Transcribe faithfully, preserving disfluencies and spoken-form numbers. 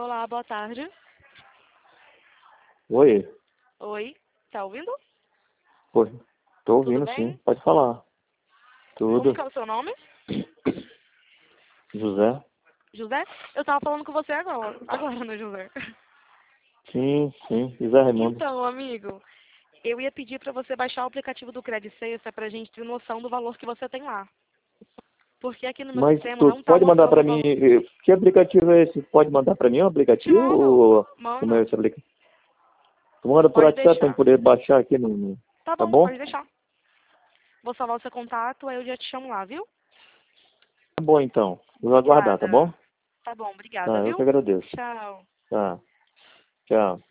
Olá, boa tarde. Oi. Oi, tá ouvindo? Oi. Tô Tudo ouvindo sim. bem? Pode falar. Como Tudo. que é o seu nome? José? José? Eu tava falando com você agora, agora, né, José? Sim, sim. José Raimundo. Então, amigo, eu ia pedir pra você baixar o aplicativo do Credit Sexta pra gente ter noção do valor que você tem lá. Porque aqui no meu Mas sistema tu não tá pode mandar mostrando pra o mim. valor. eh, Que aplicativo é esse? Pode mandar pra mim o Te aplicativo mando, ou como é mando, esse aplicativo? Tu manda por pode WhatsApp pra eu deixar. poder baixar aqui no. no- Tá Tá bom, bom? pode deixar. Vou salvar o seu contato, aí eu já te chamo lá, viu? Tá bom então. Vou aguardar, tá bom? Obrigada. Tá bom, obrigada, Tá, eu que viu? agradeço. Tchau. Tá. Tchau.